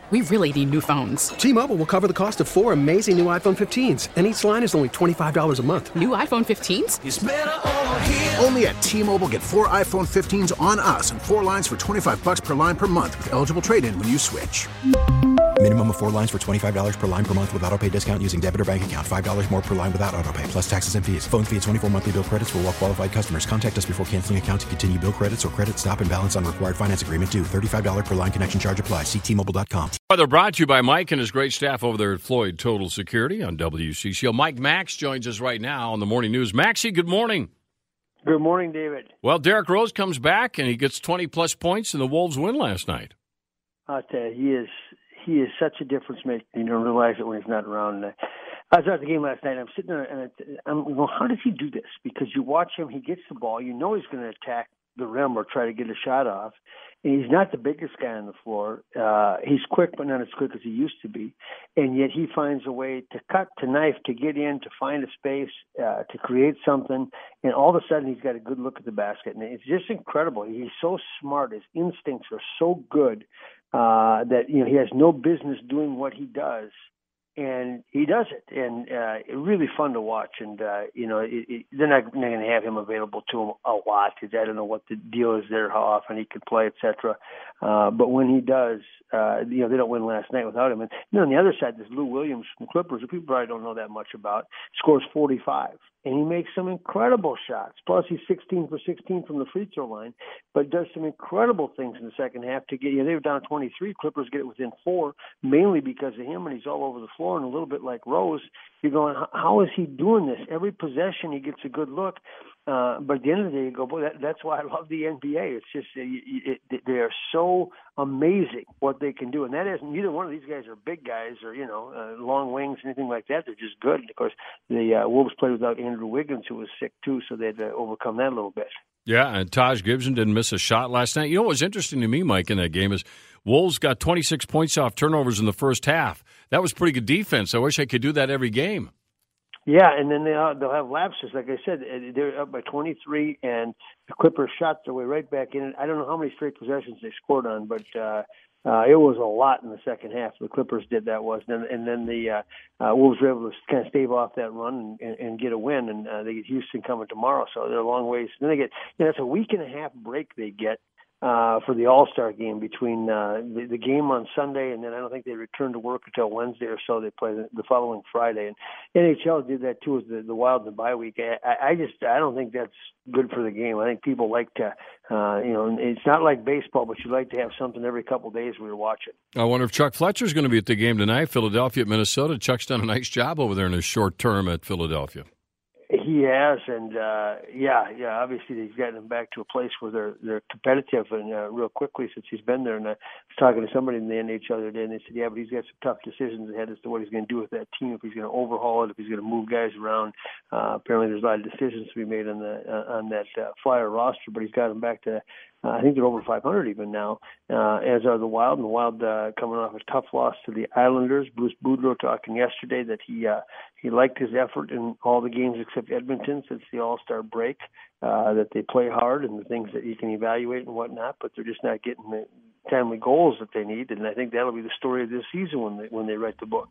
We really need new phones. T-Mobile will cover the cost of 4 amazing new iPhone 15s, and each line is only $25 a month. New iPhone 15s? It's better over here. Only at T-Mobile, get 4 iPhone 15s on us and 4 lines for $25 per line per month with eligible trade-in when you switch. Minimum of 4 lines for $25 per line per month with autopay discount using debit or bank account. $5 more per line without autopay, plus taxes and fees. Phone fee at 24 monthly bill credits for well-qualified customers. Contact us before canceling account to continue bill credits or credit stop and balance on required finance agreement due. $35 per line connection charge applies. See T-Mobile.com. They're brought to you by Mike and his great staff over there at Floyd Total Security on WCCO. Mike Max joins us right now on the Morning News. Maxie, good morning. Good morning, David. Well, Derrick Rose comes back, and he gets 20-plus points, and the Wolves win last night. I'll tell you, he is such a difference maker. You don't realize it when he's not around. I was at the game last night, and I'm sitting there, and I'm going, how does he do this? Because you watch him, he gets the ball. You know he's going to attack the rim or try to get a shot off. And he's not the biggest guy on the floor. He's quick, but not as quick as he used to be. And yet he finds a way to cut, to knife, to get in, to find a space, to create something. And all of a sudden he's got a good look at the basket. And it's just incredible. He's so smart. His instincts are so good that he has no business doing what he does. And he does it, and it's really fun to watch. And they're not going to have him available to him a lot because I don't know what the deal is there, how often he could play, etc. But when he does, they don't win last night without him. And on the other side, there's Lou Williams from the Clippers, who people probably don't know that much about. Scores 45, and he makes some incredible shots. Plus, he's 16 for 16 from the free throw line, but does some incredible things in the second half to get. They were down 23. Clippers get it within 4, mainly because of him, and he's all over the floor. And a little bit like Rose, you're going, how is he doing this? Every possession he gets a good look. But at the end of the day, you go, boy, that's why I love the NBA. It's just they are so amazing what they can do. And that is, neither one of these guys are big guys or, long wings, anything like that. They're just good. And of course, the Wolves played without Andrew Wiggins, who was sick too, so they had to overcome that a little bit. Yeah, and Taj Gibson didn't miss a shot last night. You know what was interesting to me, Mike, in that game is Wolves got 26 points off turnovers in the first half. That was pretty good defense. I wish I could do that every game. Yeah, and then they'll have lapses. Like I said, they're up by 23, and the Clippers shot their way right back in. I don't know how many straight possessions they scored on, but it was a lot in the second half. The Clippers did that, and then the Wolves were able to kind of stave off that run and get a win, and they get Houston coming tomorrow, so they're a long ways. Then they get, it's a week and a half break they get for the All-Star game between the game on Sunday, and then I don't think they return to work until Wednesday or so. They play the following Friday, and NHL did that too, as the Wild in the bye week. I don't think that's good for the game. I think people like to, it's not like baseball, but you like to have something every couple of days we were watching. I wonder if Chuck Fletcher's going to be at the game tonight. Philadelphia at Minnesota. Chuck's done a nice job over there in his short term at Philadelphia. He has, and obviously they've gotten him back to a place where they're competitive and real quickly since he's been there. And I was talking to somebody in the NHL the other day, and they said, but he's got some tough decisions ahead as to what he's going to do with that team, if he's going to overhaul it, if he's going to move guys around. Apparently there's a lot of decisions to be made on that Flyer roster, but he's got them back to, I think they're over 500 even now, as are the Wild. And the Wild coming off a tough loss to the Islanders. Bruce Boudreau talking yesterday that he liked his effort in all the games except Edmonton since the All-Star break, that they play hard and the things that you can evaluate and whatnot, but they're just not getting the timely goals that they need. And I think that'll be the story of this season when they write the book.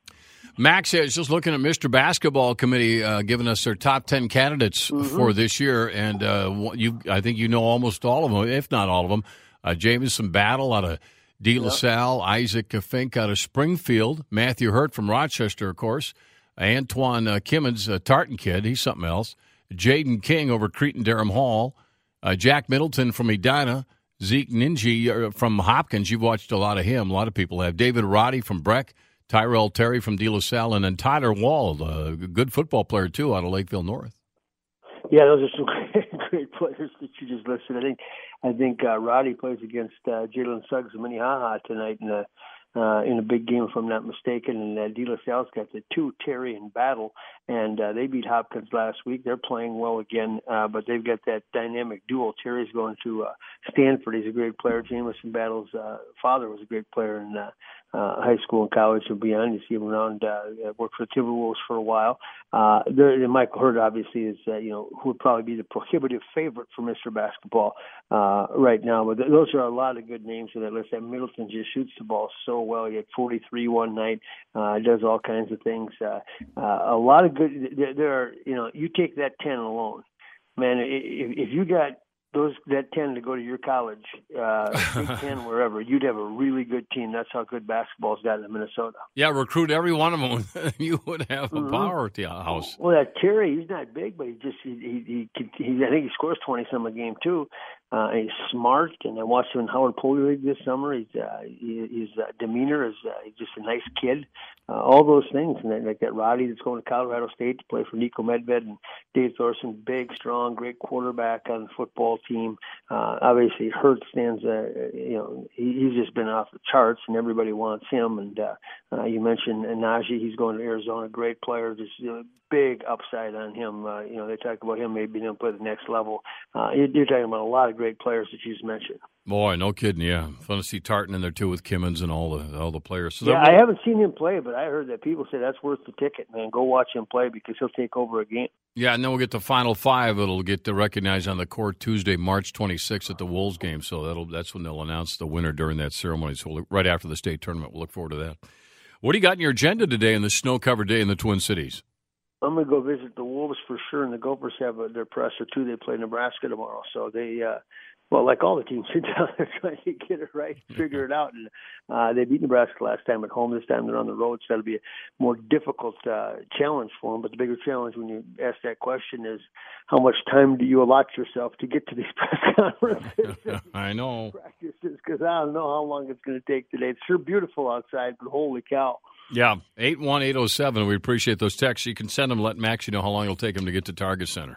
Max is just looking at Mr. Basketball Committee giving us their top 10 candidates for this year, and I think you know almost all of them, if not all of them. Jamison Battle out of De La Salle, Isaac Fink out of Springfield, Matthew Hurt from Rochester, of course, Antoine Kimmons, a Tartan kid, he's something else, Jaden King over Cretin-Derham Hall, Jack Middleton from Edina, Zeke Ninji from Hopkins. You've watched a lot of him. A lot of people have. David Roddy from Breck, Tyrell Terry from De La Salle, and then Tyler Wald, a good football player, too, out of Lakeville North. Yeah, those are some great players that you just listed. I think Roddy plays against Jalen Suggs and Minnehaha tonight in a big game, if I'm not mistaken. And De La Salle's got the two, Terry and Battle, and they beat Hopkins last week. They're playing well again, but they've got that dynamic duo. Terry's going to Stanford. He's a great player. Jamison Battle's father was a great player, and high school and college and beyond. You see him around. Worked for the Timberwolves for a while. Michael Hurt obviously is who would probably be the prohibitive favorite for Mr. Basketball right now. But those are a lot of good names in that list. That Middleton just shoots the ball so well. He had 43 one night. Does all kinds of things. A lot of good. There are you take that 10 alone, man. If you got that 10 to go to your college, Big 10, wherever, you'd have a really good team. That's how good basketball's got in Minnesota. Yeah, recruit every one of them. You would have a power at the house. Well, that Terry, he's not big, but he I think he scores 20-some a game too. He's smart, and I watched him in Howard Poly League this summer. His demeanor is he's just a nice kid. All those things, and then, like that Roddy that's going to Colorado State to play for Nico Medved and Dave Thorson, big, strong, great quarterback on the football team. Obviously, Hurt stands. He's just been off the charts, and everybody wants him. And you mentioned Najee; he's going to Arizona, great player. Just big upside on him. They talk about him maybe being able to play the next level. You're talking about a lot of great players that you just mentioned. Boy, no kidding, yeah. Fun to see Tartan in there, too, with Kimmons and all the players. So I haven't seen him play, but I heard that people say that's worth the ticket, man. Go watch him play because he'll take over a game. Yeah, and then we'll get the Final Five. It'll get recognized on the court Tuesday, March 26th at the Wolves game. So that's when they'll announce the winner during that ceremony. So right after the state tournament, we'll look forward to that. What do you got in your agenda today in this snow-covered day in the Twin Cities? I'm going to go visit the Wolves for sure, and the Gophers have their presser, too. They play Nebraska tomorrow. So they like all the teams in town, they're trying to get it right, figure it out. And they beat Nebraska last time at home. This time they're on the road, so that'll be a more difficult challenge for them. But the bigger challenge when you ask that question is how much time do you allot yourself to get to these press conferences? I know. Practices, because I don't know how long it's going to take today. It's sure beautiful outside, but holy cow. Yeah, 81807. We appreciate those texts. You can send them. Let Max know how long it'll take him to get to Target Center.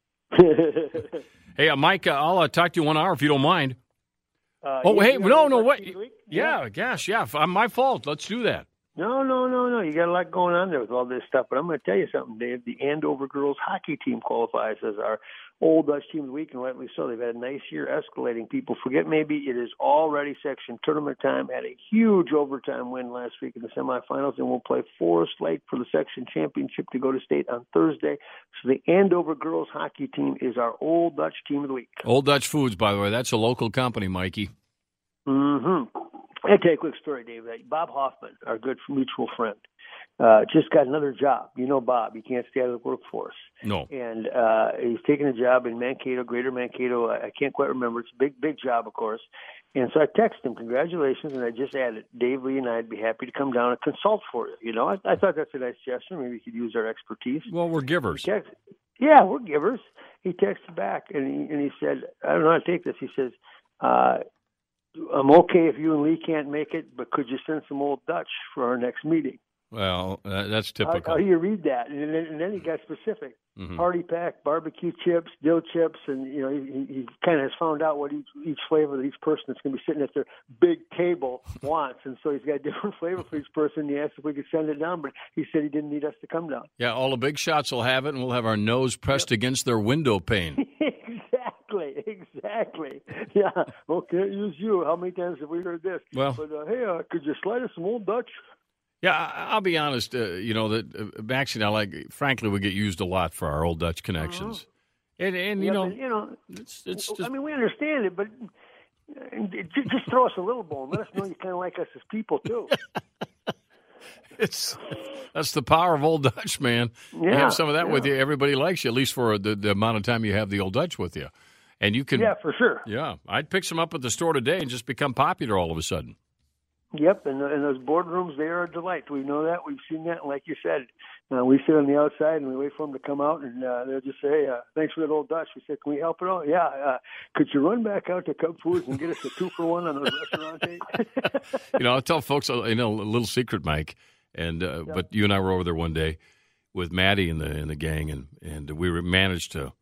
Hey, Mike, I'll talk to you 1 hour if you don't mind. Wait. Yeah, gosh, yeah. My fault. Let's do that. No. You got a lot going on there with all this stuff. But I'm going to tell you something, Dave. The Andover girls hockey team qualifies as our Old Dutch Team of the Week, and rightly so. They've had a nice year escalating. People forget maybe it is already section tournament time. Had a huge overtime win last week in the semifinals, and we'll play Forest Lake for the section championship to go to state on Thursday. So the Andover girls hockey team is our Old Dutch Team of the Week. Old Dutch Foods, by the way. That's a local company, Mikey. Mm-hmm. I'll tell you a quick story, Dave. Bob Hoffman, our good mutual friend, just got another job. You know Bob. He can't stay out of the workforce. No. And he's taking a job in Mankato, Greater Mankato. I can't quite remember. It's a big job, of course. And so I texted him, congratulations, and I just added, Dave Lee and I'd be happy to come down and consult for you. I thought that's a nice gesture. Maybe we could use our expertise. Well, we're givers. Yeah, we're givers. He texted back, and he said, I don't know how to take this. He says, I'm okay if you and Lee can't make it, but could you send some Old Dutch for our next meeting? Well, that's typical. How do you read that? And then he got specific. Mm-hmm. Party pack, barbecue chips, dill chips, and he kind of has found out what each flavor that each person that's going to be sitting at their big table wants, and so he's got a different flavor for each person. He asked if we could send it down, but he said he didn't need us to come down. Yeah, all the big shots will have it, and we'll have our nose pressed against their window pane. Exactly. Yeah. Well, can't use you. How many times have we heard this? Well, but hey, could you slide us some Old Dutch? Yeah, I'll be honest. That Max and I, frankly, we get used a lot for our Old Dutch connections. And it's just. I mean, we understand it, but just throw us a little bone. Let us know you kind of like us as people too. That's the power of Old Dutch, man. Yeah, you have some of that with you. Everybody likes you, at least for the amount of time you have the Old Dutch with you. And you can. Yeah, for sure. Yeah, I'd pick some up at the store today and just become popular all of a sudden. Yep, and those boardrooms, they are a delight. We know that. We've seen that. And like you said, we sit on the outside and we wait for them to come out, and they'll just say, hey, thanks for that Old Dutch. We said, can we help at all? Yeah. Could you run back out to Cub Foods and get us a 2-for-1 on those restaurant days? I'll tell folks, a little secret, Mike. And But you and I were over there one day with Maddie and the gang, and we managed to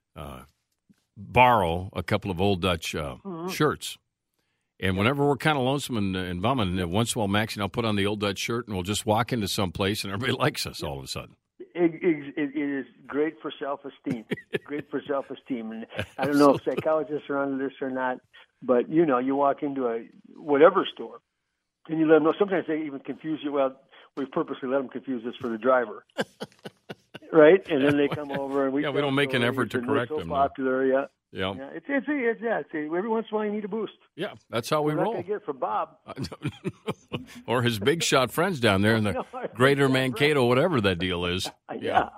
borrow a couple of Old Dutch shirts. And whenever we're kind of lonesome and bumming, once in a while, Max and I'll put on the Old Dutch shirt, and we'll just walk into some place, and everybody likes us all of a sudden. It is great for self-esteem. Great for self-esteem. And I don't know if psychologists are on this or not, but, you walk into a whatever store, Can you let them know? Sometimes they even confuse you. Well, we purposely let them confuse us for the driver. Right? And then they come over and we don't make an effort to correct so them. Popular, yeah. Yeah. It's every once in a while you need a boost. Yeah, that's how we roll. Not going to get it from Bob. Or his big shot friends down there in the greater Mankato, whatever that deal is. Yeah.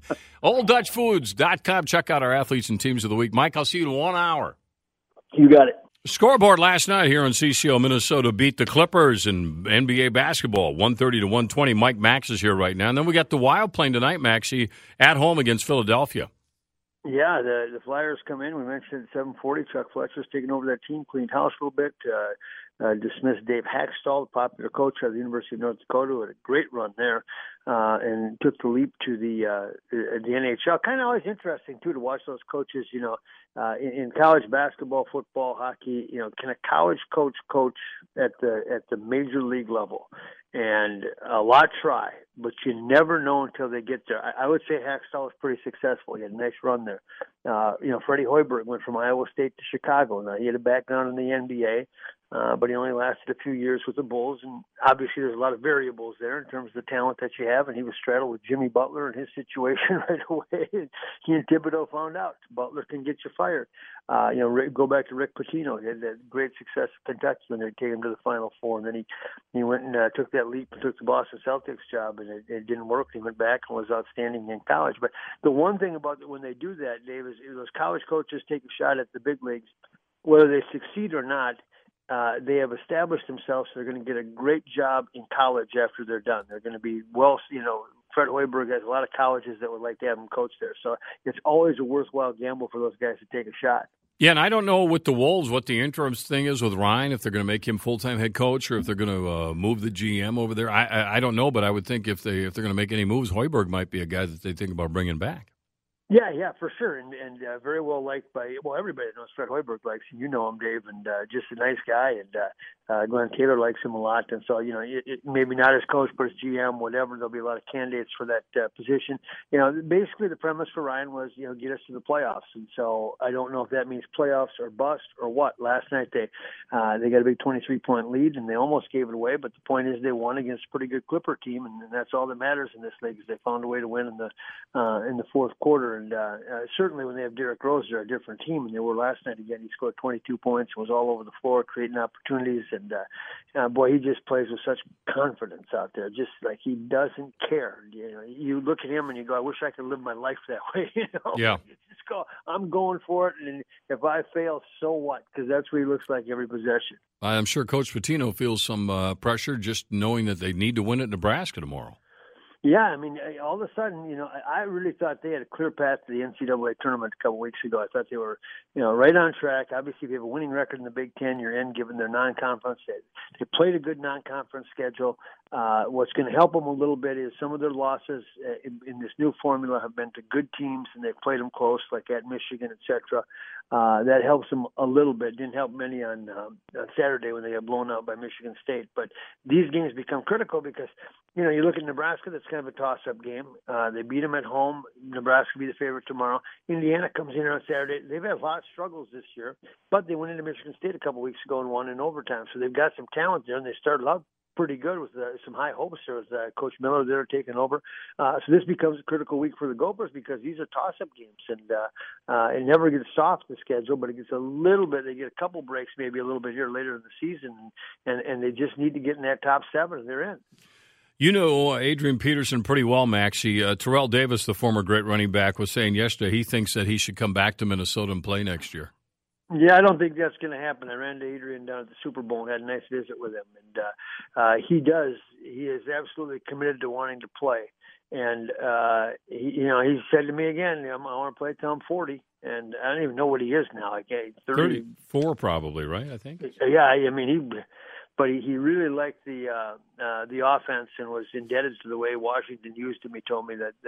OldDutchFoods.com. Check out our athletes and teams of the week. Mike, I'll see you in 1 hour. You got it. Scoreboard last night here in CCO, Minnesota beat the Clippers in NBA basketball, 130 to 120. Mike Max is here right now. And then we got the Wild playing tonight, Maxie, at home against Philadelphia. Yeah, the Flyers come in. We mentioned at 7:40. Chuck Fletcher's taking over that team, cleaned house a little bit, dismissed Dave Haxtell, the popular coach at the University of North Dakota, who had a great run there, and took the leap to the NHL. Kind of always interesting too to watch those coaches. In college basketball, football, hockey. Can a college coach at the major league level? And a lot try, but you never know until they get there. I would say Haxtell was pretty successful. He had a nice run there. Freddie Hoiberg went from Iowa State to Chicago. Now, he had a background in the NBA, but he only lasted a few years with the Bulls. And obviously there's a lot of variables there in terms of the talent that you have. And he was straddled with Jimmy Butler and his situation right away. He and Thibodeau found out Butler can get you fired. Go back to Rick Pitino. He had that great success at Kentucky when they take him to the Final Four. And then he went and took that leap and took the Boston Celtics job, and it didn't work. He went back and was outstanding in college. But the one thing about when they do that, Dave, is those college coaches take a shot at the big leagues. Whether they succeed or not, they have established themselves. So they're going to get a great job in college after they're done. They're going to be Fred Hoiberg has a lot of colleges that would like to have him coach there. So it's always a worthwhile gamble for those guys to take a shot. Yeah, and I don't know with the Wolves what the interim thing is with Ryan, if they're going to make him full-time head coach or if they're going to move the GM over there. I don't know, but I would think if they're going to make any moves, Hoiberg might be a guy that they think about bringing back. Yeah, for sure, and very well liked by everybody knows Fred Hoiberg likes him. You know him, Dave, and just a nice guy. And Glenn Taylor likes him a lot. And so maybe not as coach, but as GM, whatever. There'll be a lot of candidates for that position. Basically the premise for Ryan was get us to the playoffs. And so I don't know if that means playoffs or bust or what. Last night they got a big 23-point lead and they almost gave it away. But the point is they won against a pretty good Clipper team, and that's all that matters in this league is they found a way to win in the fourth quarter. And certainly when they have Derrick Rose, they're a different team. And they were last night again. He scored 22 points, was all over the floor, creating opportunities. And boy, he just plays with such confidence out there, just like he doesn't care. You look at him and you go, I wish I could live my life that way. Yeah. Just go, I'm going for it. And if I fail, so what? Because that's what he looks like every possession. I'm sure Coach Pitino feels some pressure just knowing that they need to win at Nebraska tomorrow. Yeah, I mean, all of a sudden, I really thought they had a clear path to the NCAA tournament a couple weeks ago. I thought they were, right on track. Obviously, if you have a winning record in the Big Ten, you're in, given their non-conference. They played a good non-conference schedule. What's going to help them a little bit is some of their losses in this new formula have been to good teams, and they've played them close, like at Michigan, etc. That helps them a little bit. Didn't help many on Saturday when they got blown out by Michigan State. But these games become critical because, you look at Nebraska, that's kind of a toss-up game. They beat them at home. Nebraska will be the favorite tomorrow. Indiana comes in on Saturday. They've had a lot of struggles this year, but they went into Michigan State a couple weeks ago and won in overtime. So they've got some talent there, and they started out pretty good with some high hopes. There was Coach Miller there taking over. So this becomes a critical week for the Gophers because these are toss-up games, and it never gets soft, the schedule, but it gets a little bit. They get a couple breaks maybe a little bit here later in the season, and they just need to get in that top seven, and they're in. You know Adrian Peterson pretty well, Maxie. Terrell Davis, the former great running back, was saying yesterday he thinks that he should come back to Minnesota and play next year. Yeah, I don't think that's going to happen. I ran to Adrian down at the Super Bowl and had a nice visit with him. And he is absolutely committed to wanting to play. And, he said to me again, I want to play till I'm 40. And I don't even know what he is now. Like 34 probably, right, I think? Yeah, I mean, But he really liked the offense and was indebted to the way Washington used him. He told me that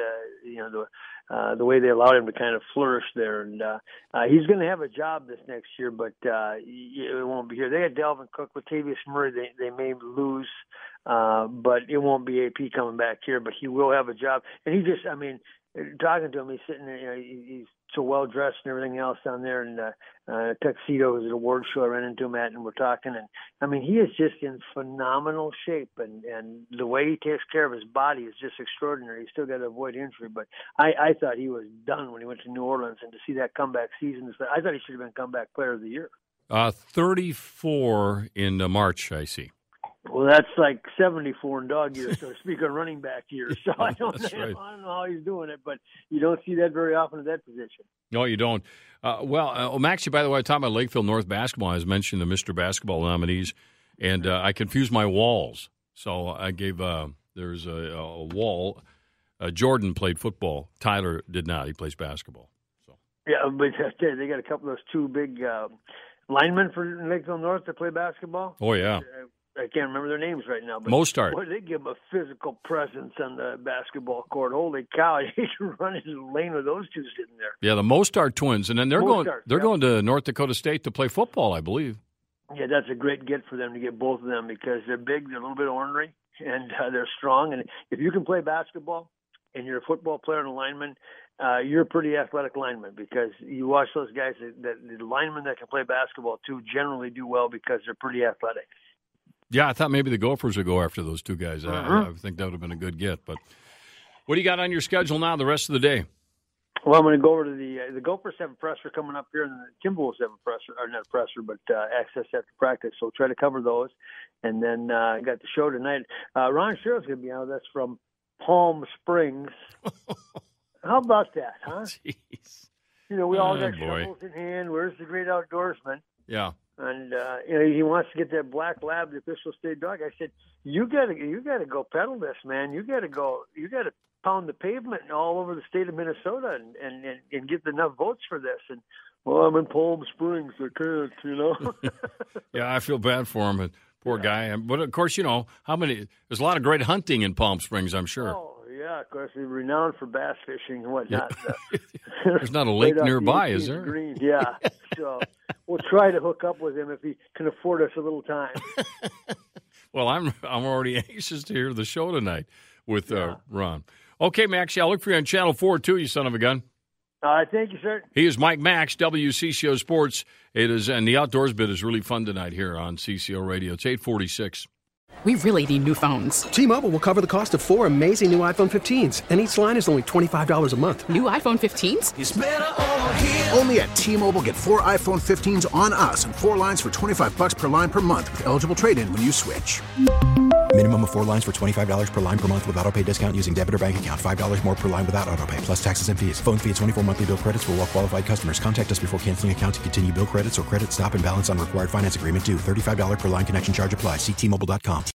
the way they allowed him to kind of flourish there, and he's going to have a job this next year, but it won't be here. They had Dalvin Cook, Latavius Murray. They may lose, but it won't be AP coming back here. But he will have a job, and talking to him. He's sitting there, he's so well dressed and everything else down there in tuxedo. It was an award show I ran into him at, and we're talking. And I mean, he is just in phenomenal shape, and the way he takes care of his body is just extraordinary. He's still got to avoid injury, but I thought he was done when he went to New Orleans, and to see that comeback season, I thought he should have been comeback player of the year. 34 in March, I see. Well, that's like 74 in dog years, so to speak, on running back years. So I don't know how he's doing it, but you don't see that very often at that position. No, you don't. Maxie, by the way, talking about Lakeville North basketball, I was mentioning the Mr. Basketball nominees, and I confused my walls. So I gave there's a wall. Jordan played football. Tyler did not. He plays basketball. So yeah, but they got a couple of those two big linemen for Lakeville North that play basketball. Oh, yeah. I can't remember their names right now. But Mostart. Boy, they give him a physical presence on the basketball court. Holy cow! He can run into the lane with those two sitting there. Yeah, the Mostart twins, and then they're going to North Dakota State to play football, I believe. Yeah, that's a great get for them to get both of them because they're big, they're a little bit ornery, and they're strong. And if you can play basketball and you're a football player and a lineman, you're a pretty athletic lineman because you watch those guys, the linemen that can play basketball too generally do well because they're pretty athletic. Yeah, I thought maybe the Gophers would go after those two guys. I think that would have been a good get. But what do you got on your schedule now the rest of the day? Well, I'm going to go over to the Gophers have a presser coming up here, and the Timberwolves have a presser, or not a presser, but access after practice. So we'll try to cover those. And then I got the show tonight. Ron Sherrill's going to be out. That's from Palm Springs. How about that, huh? Jeez. We all got shovels in hand. Where's the great outdoorsman? Yeah. And he wants to get that black lab, the official state dog. I said, you gotta go pedal this, man. You gotta pound the pavement all over the state of Minnesota and get enough votes for this. And well, I'm in Palm Springs, I can't, Yeah, I feel bad for him. Poor guy. But of course, there's a lot of great hunting in Palm Springs, I'm sure. Oh, yeah, of course, they're renowned for bass fishing and whatnot. There's not a lake nearby, is there? Green. Yeah, so we'll try to hook up with him if he can afford us a little time. Well, I'm already anxious to hear the show tonight with Ron. Okay, Max, I'll look for you on Channel 4, too, you son of a gun. Thank you, sir. He is Mike Max, WCCO Sports. And the outdoors bit is really fun tonight here on CCO Radio. It's 8:46. We really need new phones. T-Mobile will cover the cost of 4 amazing new iPhone 15s, and each line is only $25 a month. New iPhone 15s? It's better over here. Only at T-Mobile, get 4 iPhone 15s on us and 4 lines for $25 per line per month with eligible trade-in when you switch. Minimum of 4 lines for $25 per line per month with autopay discount using debit or bank account. $5 more per line without autopay, plus taxes and fees. Phone fee at 24 monthly bill credits for well-qualified customers. Contact us before canceling account to continue bill credits or credit stop and balance on required finance agreement due. $35 per line connection charge applies. See T-Mobile.com.